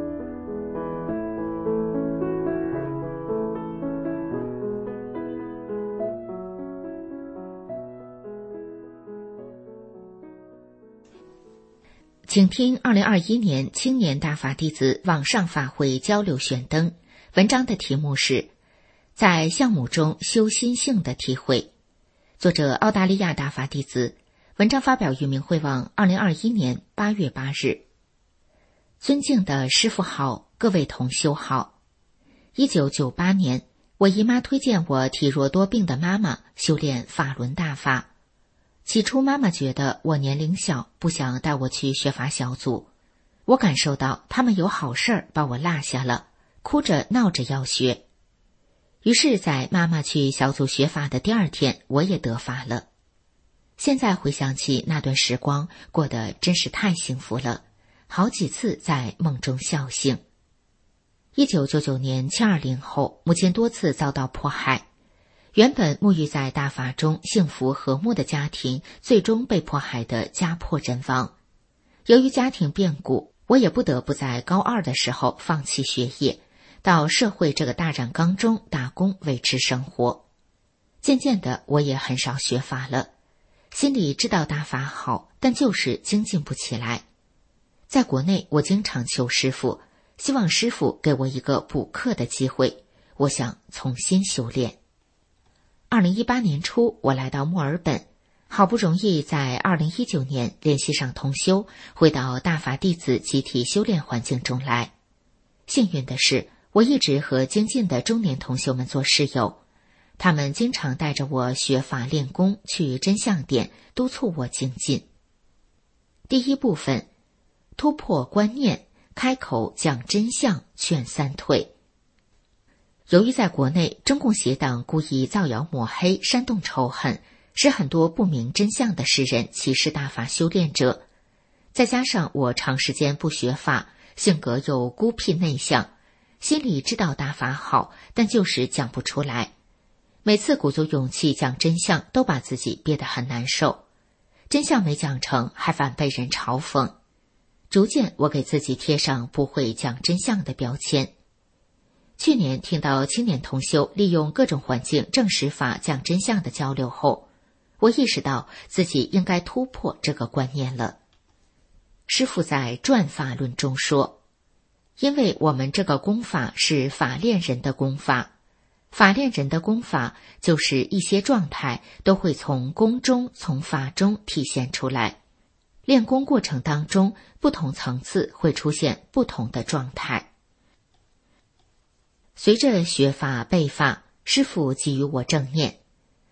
请听二零二一年青年大法弟子网上法会交流选灯，文章的题目是在项目中修心性的体会，作者澳大利亚大法弟子，文章发表于明慧网二零二一年八月八日。尊敬的师父好，各位同修好。一九九八年，我姨妈推荐我体弱多病的妈妈修炼法轮大法。起初妈妈觉得我年龄小，不想带我去学法小组。我感受到他们有好事儿把我落下了，哭着闹着要学。于是在妈妈去小组学法的第二天，我也得法了。现在回想起那段时光，过得真是太幸福了，好几次在梦中笑醒。一九九九年七二零后，母亲多次遭到迫害，原本沐浴在大法中幸福和睦的家庭，最终被迫害得家破人亡。由于家庭变故，我也不得不在高二的时候放弃学业，到社会这个大染缸中打工维持生活。渐渐的，我也很少学法了，心里知道大法好，但就是精进不起来。在国内，我经常求师父，希望师父给我一个补课的机会，我想重新修炼。二零一八年初，我来到墨尔本，好不容易在二零一九年联系上同修，回到大法弟子集体修炼环境中来。幸运的是，我一直和精进的中年同修们做室友，他们经常带着我学法练功，去真相点督促我精进。第一部分，突破观念，开口讲真相，劝三退。由于在国内中共邪党故意造谣抹黑，煽动仇恨，使很多不明真相的世人歧视大法修炼者，再加上我长时间不学法，性格又孤僻内向，心里知道大法好，但就是讲不出来。每次鼓足勇气讲真相，都把自己憋得很难受，真相没讲成，还反被人嘲讽。逐渐我给自己贴上不会讲真相的标签。去年听到青年同修利用各种环境证实法讲真相的交流后，我意识到自己应该突破这个观念了。师父在转法论中说，因为我们这个功法是法练人的功法，法练人的功法就是一些状态都会从功中从法中体现出来，练功过程当中不同层次会出现不同的状态。随着学法背法，师父给予我正念，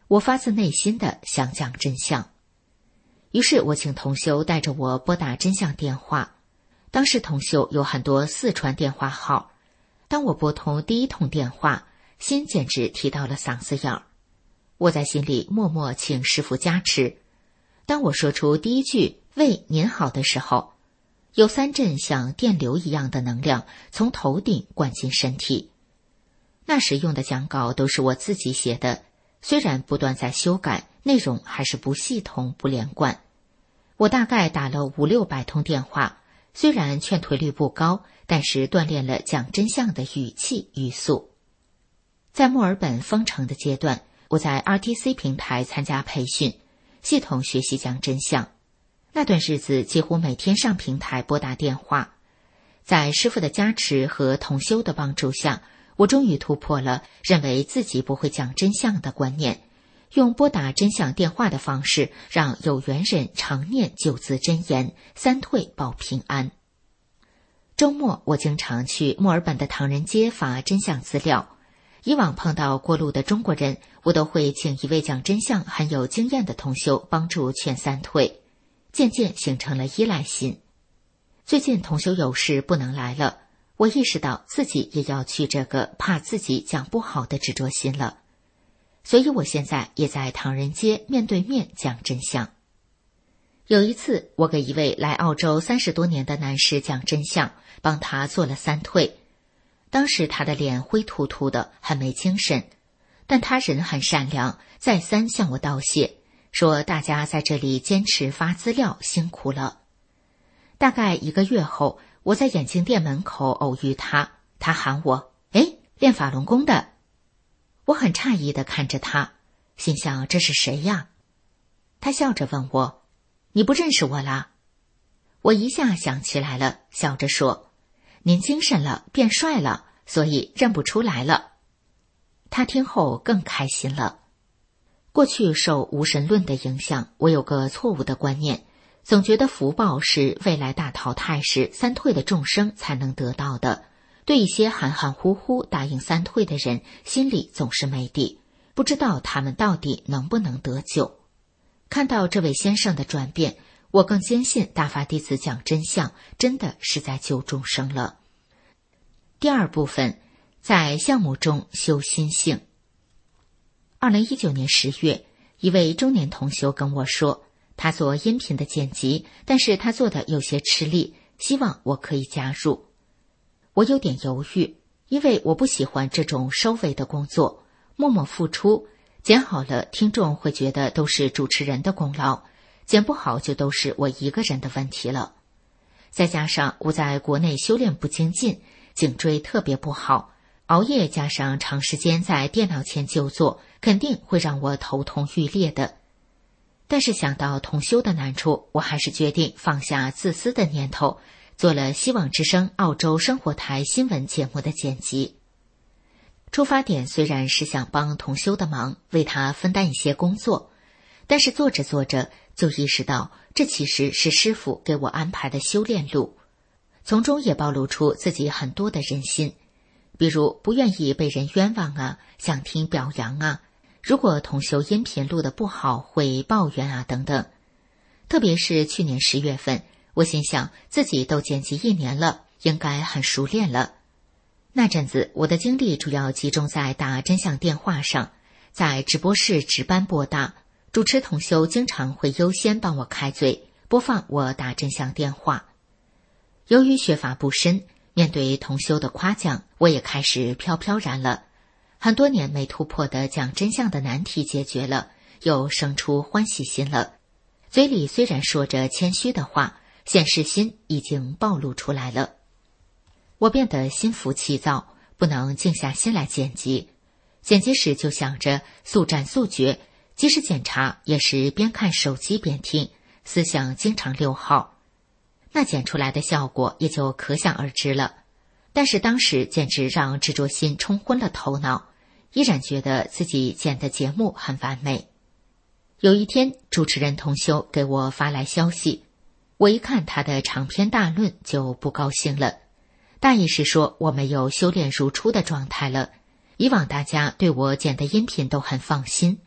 我发自内心的想讲真相。于是我请同修带着我拨打真相电话。当时同修有很多四川电话号，当我拨通第一通电话，心简直提到了嗓子眼儿。我在心里默默请师父加持。当我说出第一句喂您好的时候，有三阵像电流一样的能量从头顶灌进身体。那时用的讲稿都是我自己写的，虽然不断在修改，内容还是不系统不连贯。我大概打了五六百通电话，虽然劝退率不高，但是锻炼了讲真相的语气语速。在墨尔本封城的阶段，我在 R T C 平台参加培训，系统学习讲真相。那段日子几乎每天上平台拨打电话，在师父的加持和同修的帮助下，我终于突破了认为自己不会讲真相的观念，用拨打真相电话的方式，让有缘人常念九字真言，三退保平安。周末我经常去墨尔本的唐人街发真相资料，以往碰到过路的中国人，我都会请一位讲真相很有经验的同修帮助劝三退，渐渐形成了依赖心。最近同修有事不能来了，我意识到自己也要去这个怕自己讲不好的执着心了，所以我现在也在唐人街面对面讲真相。有一次我给一位来澳洲三十多年的男士讲真相，帮他做了三退。当时他的脸灰秃秃的，很没精神，但他人很善良，再三向我道谢，说大家在这里坚持发资料辛苦了。大概一个月后，我在眼镜店门口偶遇他，他喊我，诶，练法轮功的。我很诧异地看着他，心想这是谁呀？他笑着问我，你不认识我啦？我一下想起来了，笑着说，您精神了，变帅了，所以认不出来了。他听后更开心了。过去受无神论的影响，我有个错误的观念，总觉得福报是未来大淘汰时三退的众生才能得到的，对一些含含糊糊答应三退的人，心里总是没底，不知道他们到底能不能得救。看到这位先生的转变，我更坚信大法弟子讲真相真的是在救众生了。第二部分，在项目中修心性。二零一九年十月，一位中年同修跟我说，他做音频的剪辑，但是他做的有些吃力，希望我可以加入。我有点犹豫，因为我不喜欢这种收尾的工作，默默付出，剪好了听众会觉得都是主持人的功劳，剪不好就都是我一个人的问题了。再加上我在国内修炼不精进，颈椎特别不好，熬夜加上长时间在电脑前就坐，肯定会让我头痛欲裂的。但是想到同修的难处，我还是决定放下自私的念头，做了希望之声澳洲生活台新闻节目的剪辑。出发点虽然是想帮同修的忙，为他分担一些工作，但是做着做着就意识到，这其实是师父给我安排的修炼路，从中也暴露出自己很多的人心，比如不愿意被人冤枉啊，想听表扬啊，如果同修音频录得不好会抱怨啊等等。特别是去年十月份，我心想自己都剪辑一年了，应该很熟练了。那阵子我的精力主要集中在打真相电话上，在直播室值班拨打，主持同修经常会优先帮我开嘴，播放我打真相电话。由于学法不深，面对同修的夸奖，我也开始飘飘然了。很多年没突破的讲真相的难题解决了，又生出欢喜心了。嘴里虽然说着谦虚的话，显示心已经暴露出来了。我变得心浮气躁，不能静下心来剪辑。剪辑时就想着速战速决，即使检查也是边看手机边听，思想经常溜号。那剪出来的效果也就可想而知了。但是当时简直让执着心冲昏了头脑，依然觉得自己剪的节目很完美。有一天，主持人同修给我发来消息，我一看他的长篇大论就不高兴了。大意是说我没有修炼如初的状态了，以往大家对我剪的音频都很放心，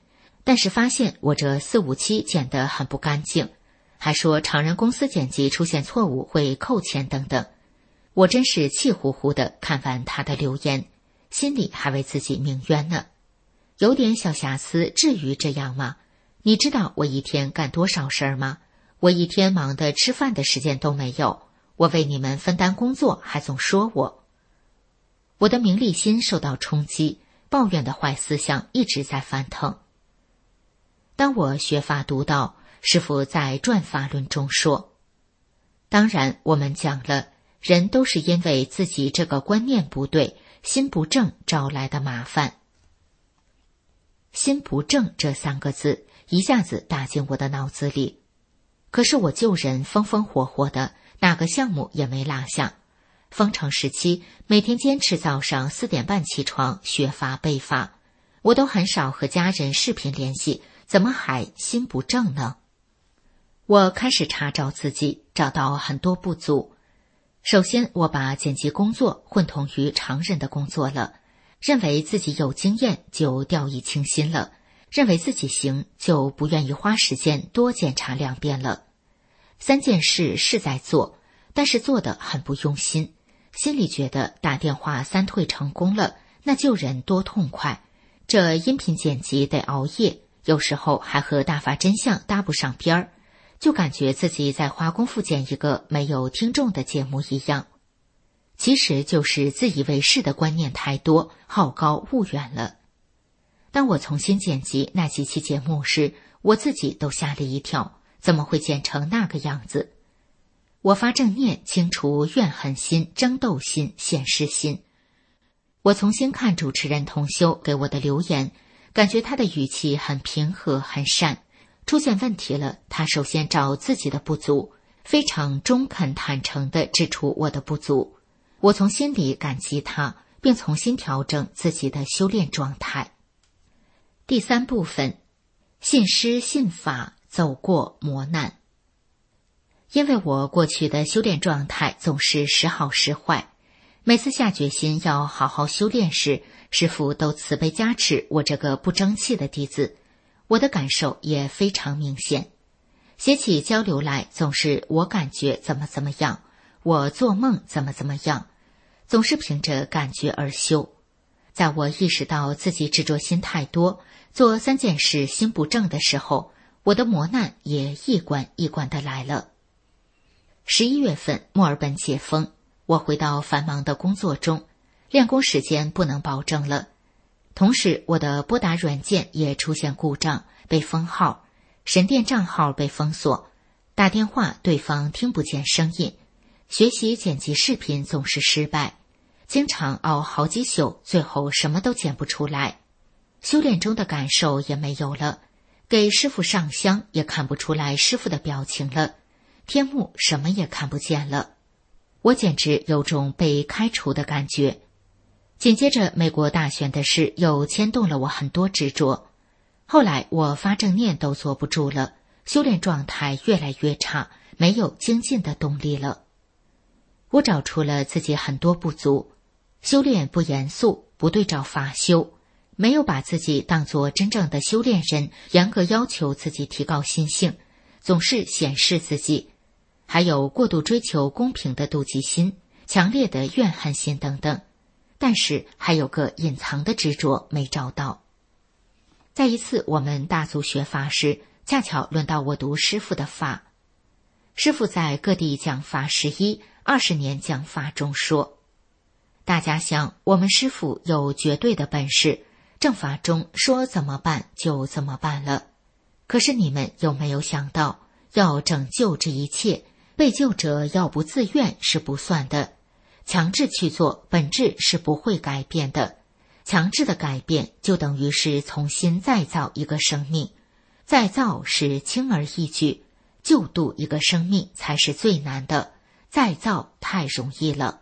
但是发现我这四五七剪得很不干净，还说常人公司剪辑出现错误会扣钱等等。我真是气呼呼地看完他的留言，心里还为自己鸣冤呢。有点小瑕疵至于这样吗？你知道我一天干多少事儿吗？我一天忙得吃饭的时间都没有，我为你们分担工作还总说我。我的名利心受到冲击，抱怨的坏思想一直在翻腾。当我学法读到，师父在转法论中说，当然我们讲了，人都是因为自己这个观念不对，心不正招来的麻烦。心不正这三个字一下子打进我的脑子里，可是我救人风风火火的，哪个项目也没落下。封城时期，每天坚持早上四点半起床学法背法，我都很少和家人视频联系，怎么还心不正呢？我开始查找自己，找到很多不足。首先，我把剪辑工作混同于常人的工作了，认为自己有经验就掉以轻心了，认为自己行就不愿意花时间多检查两遍了。三件事是在做，但是做得很不用心，心里觉得打电话三退成功了，那救人多痛快。这音频剪辑得熬夜，有时候还和大法真相搭不上边儿，就感觉自己在花功夫剪一个没有听众的节目一样。其实就是自以为是的观念太多，好高骛远了。当我重新剪辑那几期节目时，我自己都吓了一跳，怎么会剪成那个样子？我发正念，清除怨恨心、争斗心、显示心。我重新看主持人同修给我的留言，感觉他的语气很平和很善。出现问题了，他首先找自己的不足，非常中肯坦诚地指出我的不足。我从心里感激他，并重新调整自己的修炼状态。第三部分，信师信法，走过磨难。因为我过去的修炼状态总是时好时坏，每次下决心要好好修炼时，师父都慈悲加持我这个不争气的弟子，我的感受也非常明显。写起交流来总是我感觉怎么怎么样，我做梦怎么怎么样，总是凭着感觉而修。在我意识到自己执着心太多，做三件事心不正的时候，我的磨难也一关一关的来了。十一月份墨尔本解封，我回到繁忙的工作中，练功时间不能保证了。同时我的拨打软件也出现故障，被封号，神殿账号被封锁，打电话对方听不见声音，学习剪辑视频总是失败，经常熬好几宿，最后什么都剪不出来。修炼中的感受也没有了，给师父上香也看不出来师父的表情了，天幕什么也看不见了，我简直有种被开除的感觉。紧接着美国大选的事又牵动了我很多执着，后来我发正念都坐不住了，修炼状态越来越差，没有精进的动力了。我找出了自己很多不足，修炼不严肃，不对照法修，没有把自己当作真正的修炼人，严格要求自己提高心性，总是显示自己，还有过度追求公平的妒忌心、强烈的怨恨心等等。但是还有个隐藏的执着没找到。在一次我们大族学法时，恰巧轮到我读师父的法。师父在各地讲法十一、二十年讲法中说，大家想我们师父有绝对的本事，正法中说怎么办就怎么办了。可是你们有没有想到，要拯救这一切，被救者要不自愿是不算的，强制去做本质是不会改变的，强制的改变就等于是重新再造一个生命，再造是轻而易举，救度一个生命才是最难的，再造太容易了。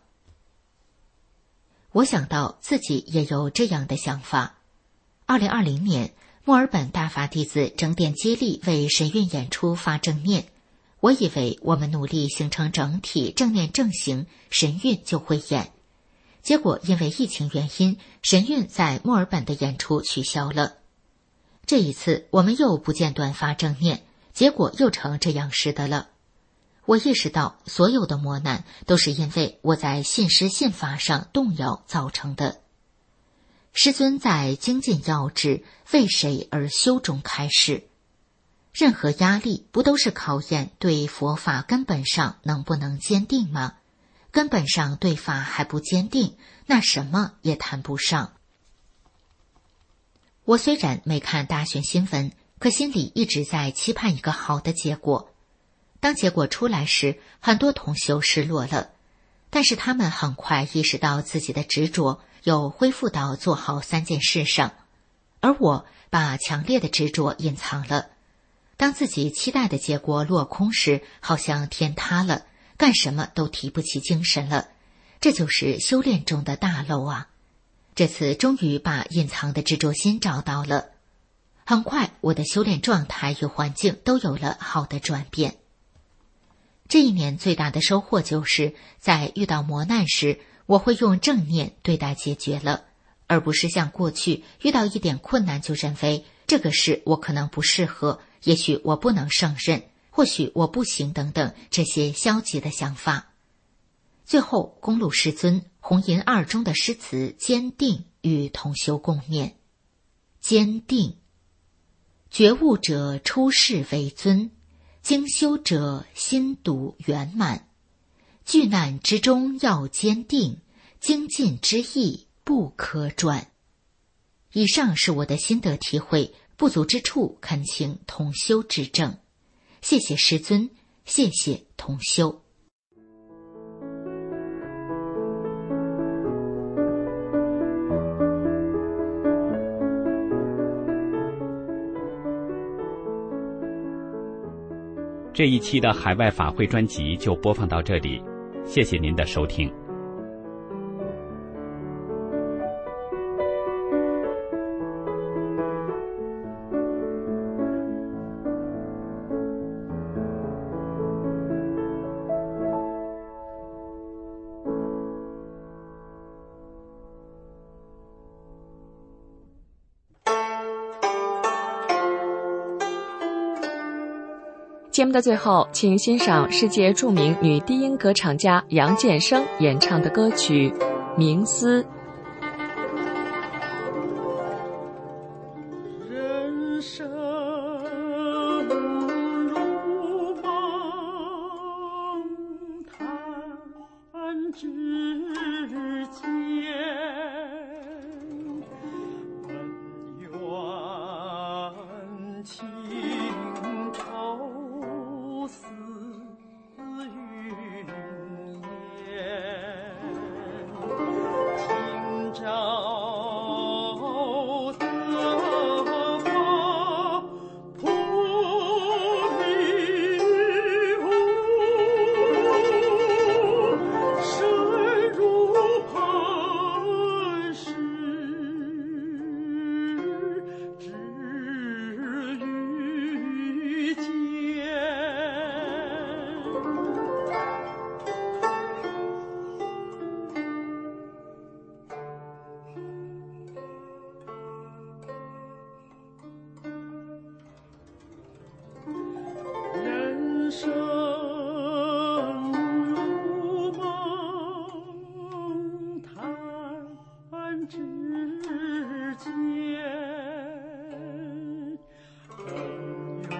我想到自己也有这样的想法。二零二零年墨尔本大法弟子整点接力为神韵演出发正念，我以为我们努力形成整体正念正行，神韵就会演。结果因为疫情原因，神韵在墨尔本的演出取消了。 这一次我们又不间断发正念，结果又成这样似的了。我意识到所有的磨难都是因为我在信实信法上动摇造成的。师尊在精进要旨为谁而修中开示，任何压力不都是考验对佛法根本上能不能坚定吗？根本上对法还不坚定，那什么也谈不上。我虽然没看大选新闻，可心里一直在期盼一个好的结果。当结果出来时，很多同修失落了，但是他们很快意识到自己的执着，又恢复到做好三件事上，而我把强烈的执着隐藏了。当自己期待的结果落空时，好像天塌了，干什么都提不起精神了。这就是修炼中的大漏啊！这次终于把隐藏的执着心找到了。很快，我的修炼状态与环境都有了好的转变。这一年最大的收获就是在遇到磨难时，我会用正念对待解决了，而不是像过去遇到一点困难就认为这个事我可能不适合，也许我不能胜任，或许我不行等等这些消极的想法。最后，公路师尊红银二中的诗词坚定与同修共勉。坚定，觉悟者出世为尊，精修者心笃圆满，巨难之中要坚定，精进之意不可转。以上是我的心得体会，不足之处恳请同修指正。谢谢师尊，谢谢同修。 这一期的海外法会专辑就播放到这里，谢谢您的收听。 节目的最后，请欣赏世界著名女低音歌唱家杨建生演唱的歌曲《冥思》。 人生如梦，弹指间，恩怨情仇似云烟，今朝的花扑迷雾，深入磐石，只遇见。人生如梦，弹指间，恩怨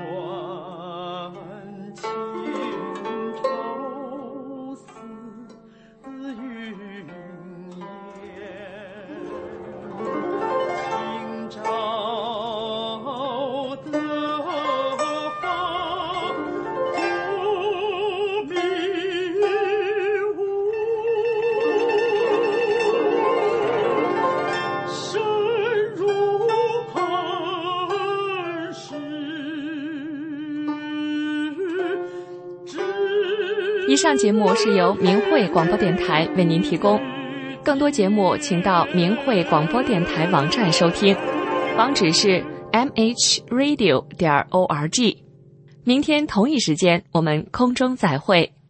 情仇似云烟，今朝的花扑迷雾，深入磐石， 以上节目是由明慧广播电台为您提供，更多节目请到明慧广播电台网站收听，网址是 m h radio 点 org。明天同一时间我们空中再会。